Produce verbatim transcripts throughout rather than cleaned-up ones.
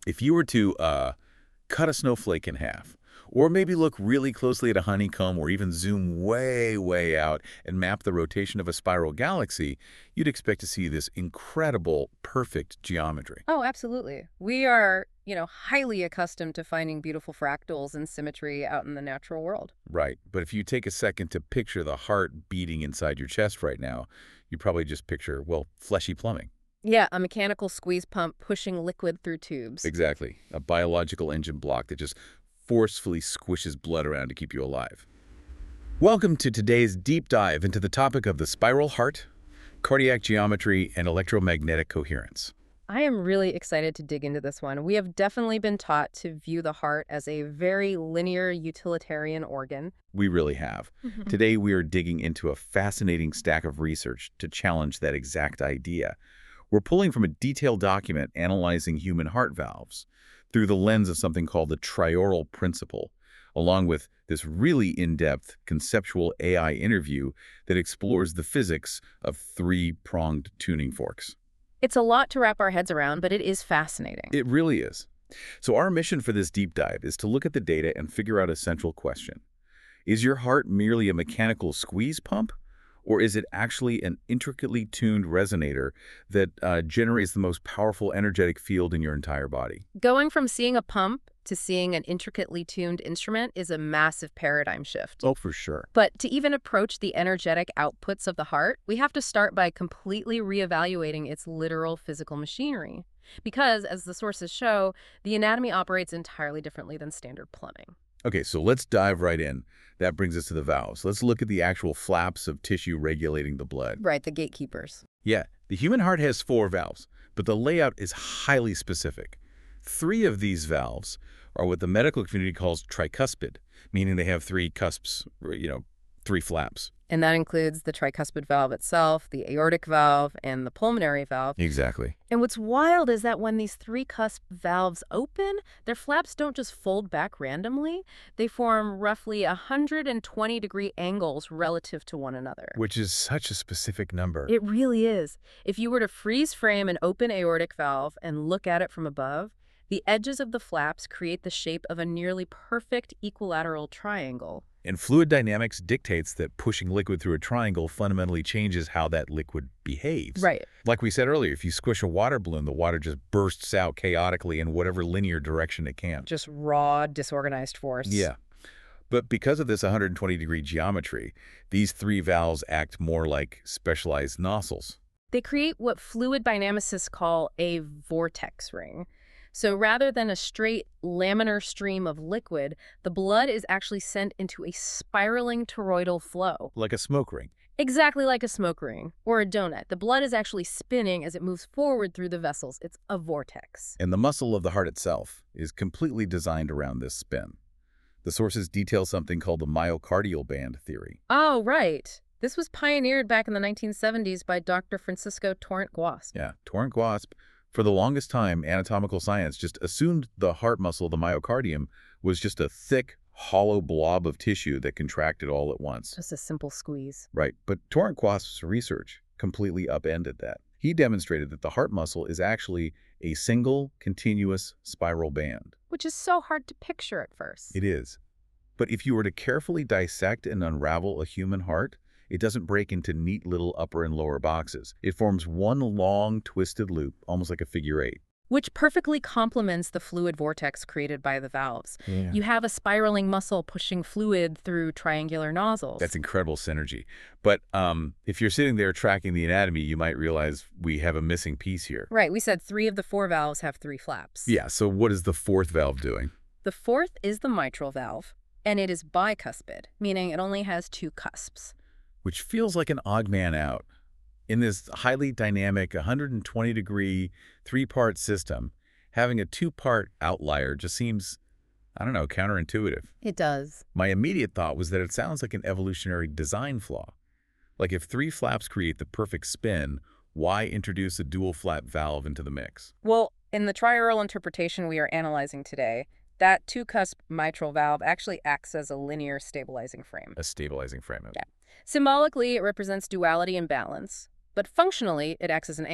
If you were to uh, cut a snowflake in half, or maybe look really closely at a honeycomb or even zoom way, way out and map the rotation of a spiral galaxy, you'd expect to see this incredible, perfect geometry. Oh, absolutely. We are, you know, highly accustomed to finding beautiful fractals and symmetry out in the natural world. Right, but if you take a second to picture the heart beating inside your chest right now, you probably just picture, well, fleshy plumbing. Yeah, a mechanical squeeze pump pushing liquid through tubes. Exactly, a biological engine block that just forcefully squishes blood around to keep you alive. Welcome to today's deep dive into the topic of the spiral heart, cardiac geometry, and electromagnetic coherence. I am really excited to dig into this one. We have definitely been taught to view the heart as a very linear utilitarian organ. We really have. Mhm. Today we are digging into a fascinating stack of research to challenge that exact idea. We're pulling from a detailed document analyzing human heart valves through the lens of something called the trioral principle, along with this really in-depth conceptual A I interview that explores the physics of three-pronged tuning forks. It's a lot to wrap our heads around, but it is fascinating. It really is. So our mission for this deep dive is to look at the data and figure out a central question. Is your heart merely a mechanical squeeze pump? Or is it actually an intricately tuned resonator that uh, generates the most powerful energetic field in your entire body? Going from seeing a pump to seeing an intricately tuned instrument is a massive paradigm shift. Oh, for sure. But to even approach the energetic outputs of the heart, we have to start by completely reevaluating its literal physical machinery. Because, as the sources show, the anatomy operates entirely differently than standard plumbing. Okay, so let's dive right in. That brings us to the valves. Let's look at the actual flaps of tissue regulating the blood. Right, the gatekeepers. Yeah, the human heart has four valves, but the layout is highly specific. Three of these valves are what the medical community calls tricuspid, meaning they have three cusps, you know, three flaps. And that includes the tricuspid valve itself, the aortic valve, and the pulmonary valve. Exactly. And what's wild is that when these three cusp valves open, their flaps don't just fold back randomly. They form roughly one hundred twenty degree angles relative to one another. Which is such a specific number. It really is. If you were to freeze frame an open aortic valve and look at it from above, the edges of the flaps create the shape of a nearly perfect equilateral triangle. And fluid dynamics dictates that pushing liquid through a triangle fundamentally changes how that liquid behaves. Right. Like we said earlier, if you squish a water balloon, the water just bursts out chaotically in whatever linear direction it can. Just raw, disorganized force. Yeah. But because of this one hundred twenty degree geometry, these three valves act more like specialized nozzles. They create what fluid dynamicists call a vortex ring. So rather than a straight laminar stream of liquid, the blood is actually sent into a spiraling toroidal flow. Like a smoke ring. Exactly like a smoke ring or a donut. The blood is actually spinning as it moves forward through the vessels. It's a vortex. And the muscle of the heart itself is completely designed around this spin. The sources detail something called the myocardial band theory. Oh, right. This was pioneered back in the nineteen seventies by Doctor Francisco Torrent-Guasp. Yeah, Torrent-Guasp. For the longest time, anatomical science just assumed the heart muscle, the myocardium, was just a thick, hollow blob of tissue that contracted all at once. Just a simple squeeze. Right, but Torrent-Guasp's research completely upended that. He demonstrated that the heart muscle is actually a single, continuous spiral band. Which is so hard to picture at first. It is. But if you were to carefully dissect and unravel a human heart, it doesn't break into neat little upper and lower boxes. It forms one long, twisted loop, almost like a figure eight. Which perfectly complements the fluid vortex created by the valves. Yeah. You have a spiraling muscle pushing fluid through triangular nozzles. That's incredible synergy. But um, if you're sitting there tracking the anatomy, you might realize we have a missing piece here. Right, we said three of the four valves have three flaps. Yeah, so what is the fourth valve doing? The fourth is the mitral valve, and it is bicuspid, meaning it only has two cusps. Which feels like an odd man out. In this highly dynamic one hundred twenty degree three-part system, having a two-part outlier just seems, I don't know, counterintuitive. It does. My immediate thought was that it sounds like an evolutionary design flaw. Like if three flaps create the perfect spin, why introduce a dual flap valve into the mix? Well, in the trioral interpretation we are analyzing today, that two-cusp mitral valve actually acts as a linear stabilizing frame. A stabilizing frame. Yeah. Symbolically, it represents duality and balance, but functionally, it acts as an anchor.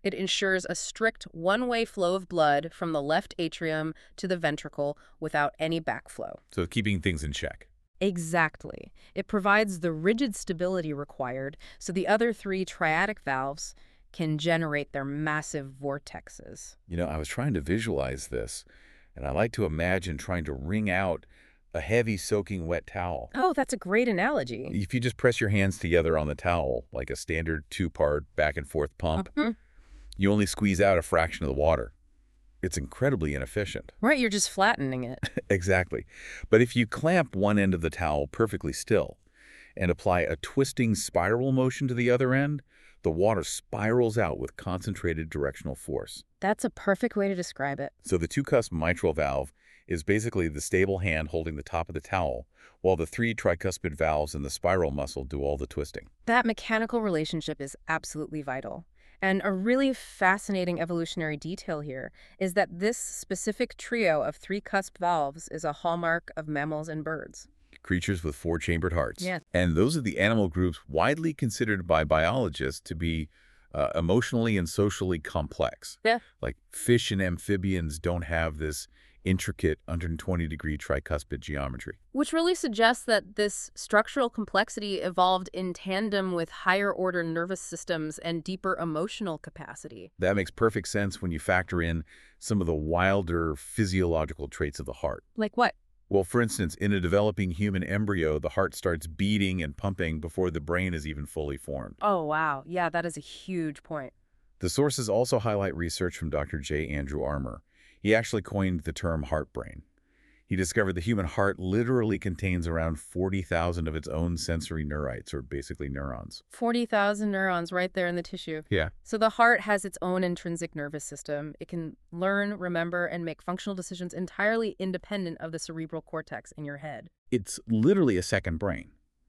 It ensures a strict one-way flow of blood from the left atrium to the ventricle without any backflow. So keeping things in check. Exactly. It provides the rigid stability required so the other three triadic valves can generate their massive vortexes. You know, I was trying to visualize this, and I like to imagine trying to wring out a heavy soaking wet towel. Oh, that's a great analogy. If you just press your hands together on the towel, like a standard two-part back and forth pump, Mhm. you only squeeze out a fraction of the water. It's incredibly inefficient. Right, you're just flattening it. Exactly. But if you clamp one end of the towel perfectly still and apply a twisting spiral motion to the other end, the water spirals out with concentrated directional force. That's a perfect way to describe it. So the two-cusp mitral valve is basically the stable hand holding the top of the towel, while the three tricuspid valves and the spiral muscle do all the twisting. That mechanical relationship is absolutely vital. And a really fascinating evolutionary detail here is that this specific trio of three cusp valves is a hallmark of mammals and birds. Creatures with four-chambered hearts. Yeah. And those are the animal groups widely considered by biologists to be uh, emotionally and socially complex. Yeah. Like fish and amphibians don't have this intricate one hundred twenty degree tricuspid geometry. Which really suggests that this structural complexity evolved in tandem with higher order nervous systems and deeper emotional capacity. That makes perfect sense when you factor in some of the wilder physiological traits of the heart. Like what? Well, for instance, in a developing human embryo, the heart starts beating and pumping before the brain is even fully formed. Oh, wow. Yeah, that is a huge point. The sources also highlight research from Doctor J. Andrew Armour. He actually coined the term heart brain. He discovered the human heart literally contains around forty thousand of its own sensory neurites, or basically neurons. forty thousand neurons right there in the tissue. Yeah. So the heart has its own intrinsic nervous system. It can learn, remember, and make functional decisions entirely independent of the cerebral cortex in your head. It's literally a second brain.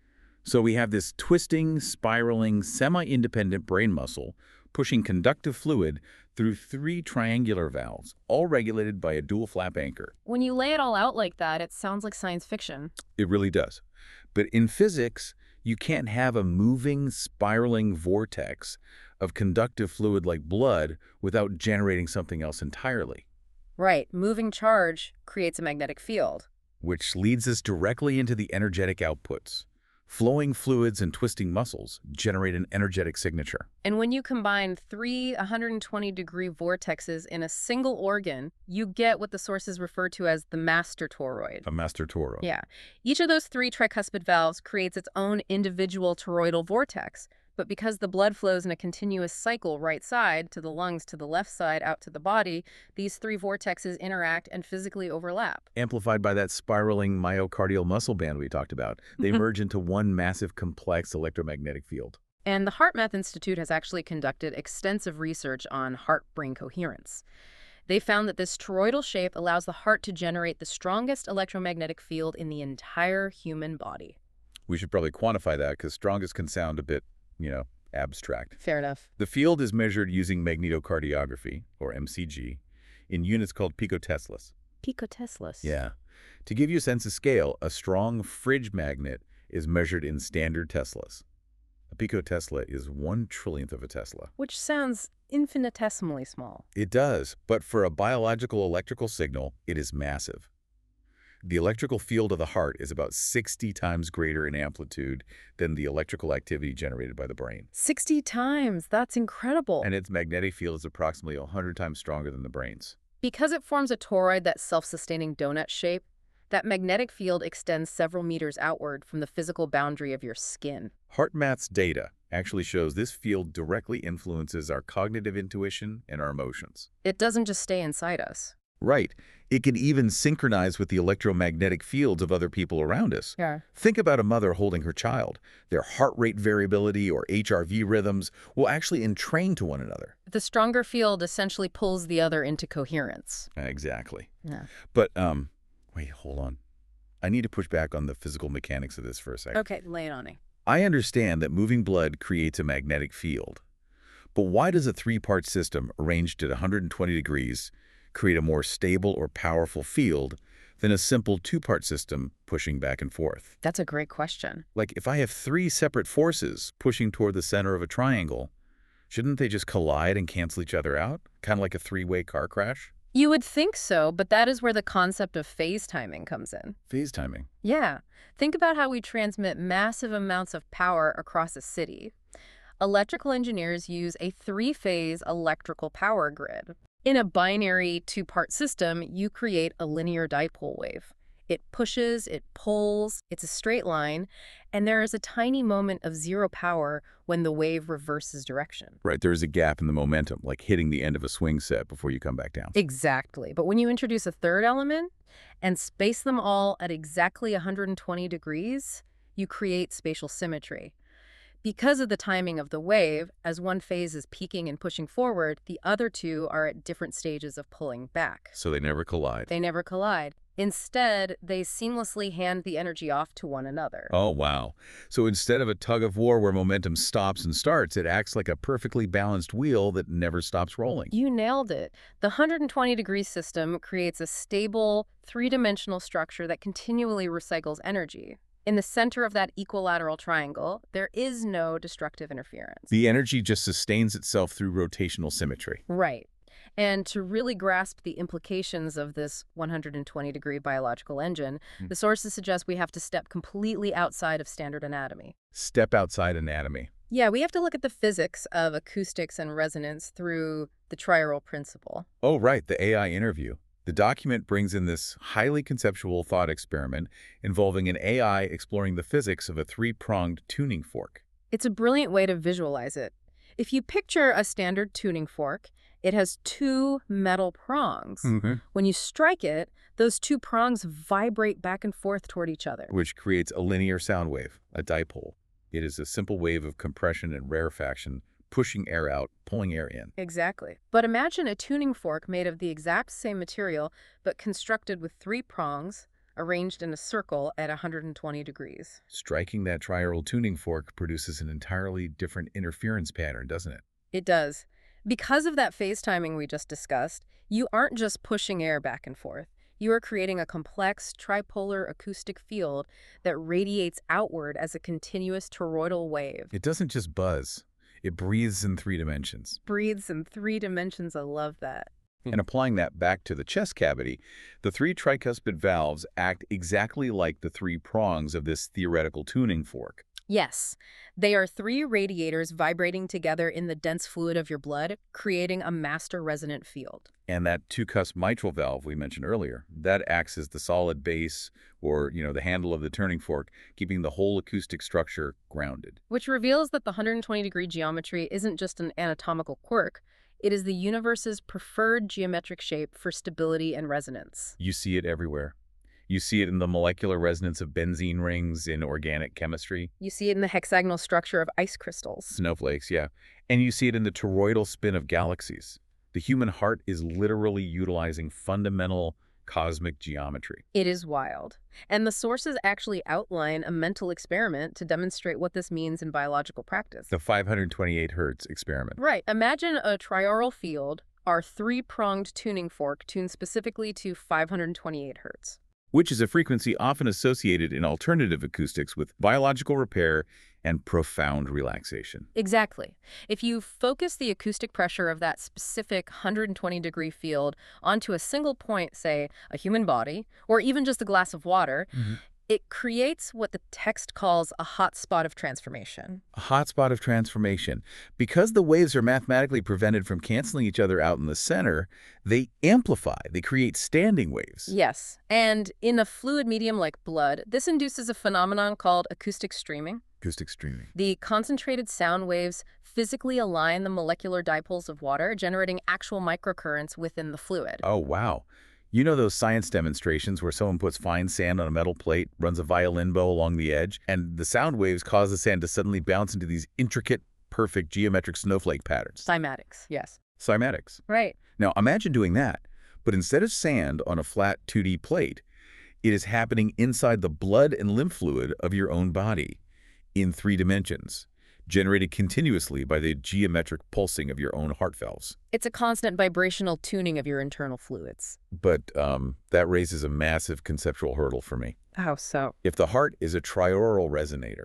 So we have this twisting, spiraling, semi-independent brain muscle pushing conductive fluid through three triangular valves, all regulated by a dual flap anchor. When you lay it all out like that, it sounds like science fiction. It really does. But in physics, you can't have a moving, spiraling vortex of conductive fluid like blood without generating something else entirely. Right. Moving charge creates a magnetic field. Which leads us directly into the energetic outputs. Flowing fluids and twisting muscles generate an energetic signature. And when you combine three one hundred twenty degree vortexes in a single organ, you get what the sources refer to as the master toroid. A master toroid. Yeah. Each of those three tricuspid valves creates its own individual toroidal vortex. But because the blood flows in a continuous cycle right side, to the lungs, to the left side, out to the body, these three vortexes interact and physically overlap. Amplified by that spiraling myocardial muscle band we talked about, they merge into one massive complex electromagnetic field. And the HeartMath Institute has actually conducted extensive research on heart-brain coherence. They found that this toroidal shape allows the heart to generate the strongest electromagnetic field in the entire human body. We should probably quantify that because strongest can sound a bit, you know, abstract. Fair enough. The field is measured using magnetocardiography, or M C G, in units called picoteslas. Picoteslas. Yeah. To give you a sense of scale, a strong fridge magnet is measured in standard teslas. A picotesla is one trillionth of a Tesla. Which sounds infinitesimally small. It does, but for a biological electrical signal, it is massive. The electrical field of the heart is about sixty times greater in amplitude than the electrical activity generated by the brain. sixty times. That's incredible. And its magnetic field is approximately one hundred times stronger than the brain's. Because it forms a toroid that's self-sustaining donut shape, that magnetic field extends several meters outward from the physical boundary of your skin. HeartMath's data actually shows this field directly influences our cognitive intuition and our emotions. It doesn't just stay inside us. Right. It can even synchronize with the electromagnetic fields of other people around us. Yeah. Think about a mother holding her child. Their heart rate variability or H R V rhythms will actually entrain to one another. The stronger field essentially pulls the other into coherence. Exactly. Yeah. But, um, wait, hold on. I need to push back on the physical mechanics of this for a second. Okay, lay it on me. I understand that moving blood creates a magnetic field. But why does a three-part system arranged at one hundred twenty degrees create a more stable or powerful field than a simple two-part system pushing back and forth? That's a great question. Like if I have three separate forces pushing toward the center of a triangle, Shouldn't they just collide and cancel each other out? Kind of like a three-way car crash? You would think so, but that is where the concept of phase timing comes in. Phase timing. Yeah. Think about how we transmit massive amounts of power across a city. Electrical engineers use a three-phase electrical power grid. In a binary two-part system, you create a linear dipole wave. It pushes, it pulls, it's a straight line, and there is a tiny moment of zero power when the wave reverses direction. Right, there is a gap in the momentum, like hitting the end of a swing set before you come back down. Exactly. But when you introduce a third element and space them all at exactly one hundred twenty degrees, you create spatial symmetry. Because of the timing of the wave, as one phase is peaking and pushing forward, the other two are at different stages of pulling back. So they never collide. They never collide. Instead, they seamlessly hand the energy off to one another. Oh, wow. So instead of a tug of war where momentum stops and starts, it acts like a perfectly balanced wheel that never stops rolling. You nailed it. The one hundred twenty degree system creates a stable, three-dimensional structure that continually recycles energy. In the center of that equilateral triangle, there is no destructive interference. The energy just sustains itself through rotational symmetry. Right. And to really grasp the implications of this one hundred twenty degree biological engine, Hmm. the sources suggest we have to step completely outside of standard anatomy. Step outside anatomy. Yeah, we have to look at the physics of acoustics and resonance through the triaural principle. Oh, right, the A I interview. The document brings in this highly conceptual thought experiment involving an A I exploring the physics of a three-pronged tuning fork. It's a brilliant way to visualize it. If you picture a standard tuning fork, it has two metal prongs. Mm-hmm. When you strike it, those two prongs vibrate back and forth toward each other. Which creates a linear sound wave, a dipole. It is a simple wave of compression and rarefaction, pushing air out, pulling air in. Exactly. But imagine a tuning fork made of the exact same material, but constructed with three prongs, arranged in a circle at one hundred twenty degrees. Striking that triaural tuning fork produces an entirely different interference pattern, doesn't it? It does. Because of that phase timing we just discussed, you aren't just pushing air back and forth. You are creating a complex tripolar acoustic field that radiates outward as a continuous toroidal wave. It doesn't just buzz. It breathes in three dimensions. Breathes in three dimensions. I love that. And applying that back to the chest cavity, the three tricuspid valves act exactly like the three prongs of this theoretical tuning fork. Yes, they are three radiators vibrating together in the dense fluid of your blood, creating a master resonant field. And that two-cusp mitral valve we mentioned earlier, that acts as the solid base or, you know, the handle of the tuning fork, keeping the whole acoustic structure grounded. Which reveals that the one hundred twenty degree geometry isn't just an anatomical quirk. It is the universe's preferred geometric shape for stability and resonance. You see it everywhere. You see it in the molecular resonance of benzene rings in organic chemistry. You see it in the hexagonal structure of ice crystals. Snowflakes, yeah. And you see it in the toroidal spin of galaxies. The human heart is literally utilizing fundamental cosmic geometry. It is wild. And the sources actually outline a mental experiment to demonstrate what this means in biological practice. The five hundred twenty-eight hertz experiment. Right. Imagine a triaural field, our three-pronged tuning fork tuned specifically to five hundred twenty-eight hertz. Which is a frequency often associated in alternative acoustics with biological repair and profound relaxation. Exactly. If you focus the acoustic pressure of that specific one hundred twenty degree field onto a single point, say a human body, or even just a glass of water, Mm-hmm. it creates what the text calls a hot spot of transformation. A hotspot of transformation. Because the waves are mathematically prevented from canceling each other out in the center, they amplify. They create standing waves. Yes. And in a fluid medium like blood, this induces a phenomenon called acoustic streaming. Acoustic streaming. The concentrated sound waves physically align the molecular dipoles of water, generating actual microcurrents within the fluid. Oh, wow. You know those science demonstrations where someone puts fine sand on a metal plate, runs a violin bow along the edge, and the sound waves cause the sand to suddenly bounce into these intricate, perfect geometric snowflake patterns? Cymatics, yes. Cymatics. Right. Now, imagine doing that, but instead of sand on a flat two D plate, it is happening inside the blood and lymph fluid of your own body in three dimensions, generated continuously by the geometric pulsing of your own heart valves. It's a constant vibrational tuning of your internal fluids. But um, that raises a massive conceptual hurdle for me. How so? If the heart is a triaural resonator,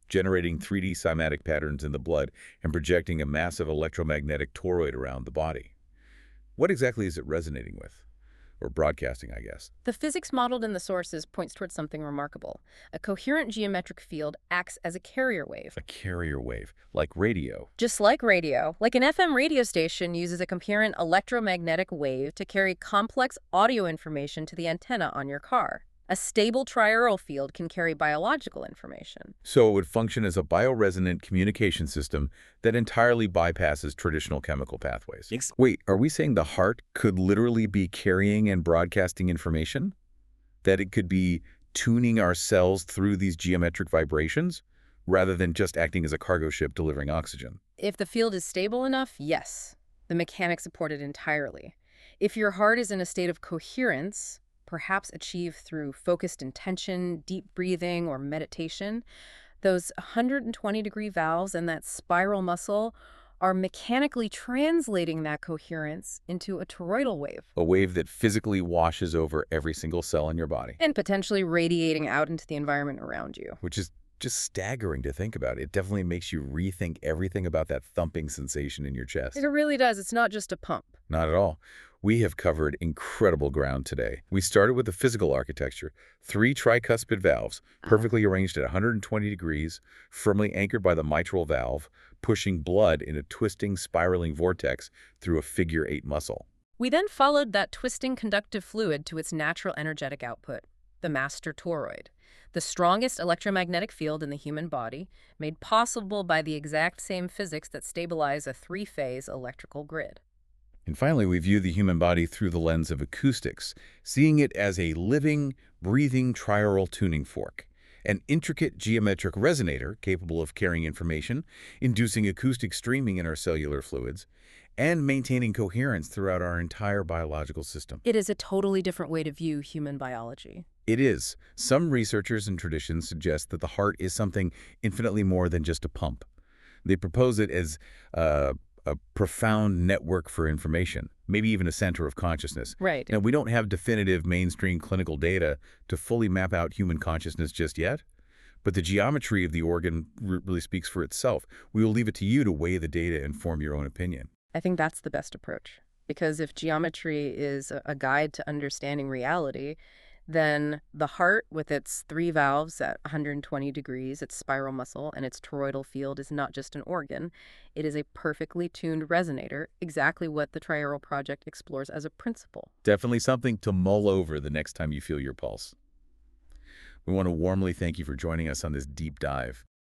generating three D cymatic patterns in the blood and projecting a massive electromagnetic toroid around the body. What exactly is it resonating with? Or broadcasting, I guess. The physics modeled in the sources points towards something remarkable. A coherent geometric field acts as a carrier wave. A carrier wave, like radio. Just like radio, like an F M radio station uses a coherent electromagnetic wave to carry complex audio information to the antenna on your car. A stable triaural field can carry biological information. So it would function as a bioresonant communication system that entirely bypasses traditional chemical pathways. Ex- Wait, are we saying the heart could literally be carrying and broadcasting information? That it could be tuning our cells through these geometric vibrations, rather than just acting as a cargo ship delivering oxygen? If the field is stable enough, yes. The mechanics support it entirely. If your heart is in a state of coherence, perhaps achieved through focused intention, deep breathing, or meditation, those one hundred twenty degree valves and that spiral muscle are mechanically translating that coherence into a toroidal wave. A wave that physically washes over every single cell in your body. And potentially radiating out into the environment around you. Which is just staggering to think about. It definitely makes you rethink everything about that thumping sensation in your chest. It really does. It's not just a pump. Not at all. We have covered incredible ground today. We started with the physical architecture, three tricuspid valves, perfectly arranged at one hundred twenty degrees, firmly anchored by the mitral valve, pushing blood in a twisting, spiraling vortex through a figure eight muscle. We then followed that twisting conductive fluid to its natural energetic output, the master toroid, the strongest electromagnetic field in the human body, made possible by the exact same physics that stabilize a three-phase electrical grid. And finally, we view the human body through the lens of acoustics, seeing it as a living, breathing triaural tuning fork, an intricate geometric resonator capable of carrying information, inducing acoustic streaming in our cellular fluids, and maintaining coherence throughout our entire biological system. It is a totally different way to view human biology. It is. Some researchers and traditions suggest that the heart is something infinitely more than just a pump. They propose it as uh, a profound network for information, maybe even a center of consciousness. Right. Now, we don't have definitive mainstream clinical data to fully map out human consciousness just yet, but the geometry of the organ really speaks for itself. We will leave it to you to weigh the data and form your own opinion. I think that's the best approach. Because if geometry is a guide to understanding reality, then the heart, with its three valves at one hundred twenty degrees, its spiral muscle, and its toroidal field is not just an organ. It is a perfectly tuned resonator, exactly what the Triaural Project explores as a principle. Definitely something to mull over the next time you feel your pulse. We want to warmly thank you for joining us on this deep dive.